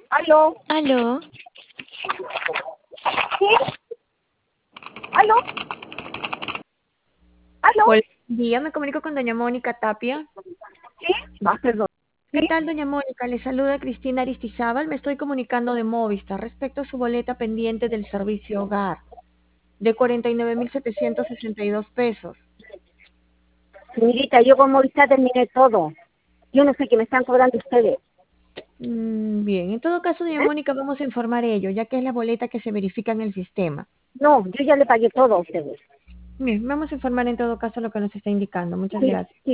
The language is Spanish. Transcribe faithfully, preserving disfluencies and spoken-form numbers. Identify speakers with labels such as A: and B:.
A: ¿Aló?
B: Aló,
A: ¿Sí? ¿Aló? ¿Aló?
B: hola, buen día, me comunico con doña Mónica Tapia.
A: ¿Sí? Va, perdón.
B: ¿Qué
A: ¿Sí?
B: tal, doña Mónica? Le saluda Cristina Aristizábal. Me estoy comunicando de Movistar respecto a su boleta pendiente del servicio hogar de cuarenta y nueve mil setecientos sesenta y dos pesos.
A: Señorita, yo con Movistar terminé todo. Yo no sé qué me están cobrando ustedes.
B: Mm, bien, en todo caso, doña
A: ¿Eh?
B: Mónica, vamos a informar ello, ya que es la boleta que se verifica en el sistema.
A: No, yo ya le pagué todo a ustedes.
B: Bien, vamos a informar en todo caso lo que nos está indicando. Muchas
A: Sí,
B: gracias.
A: sí.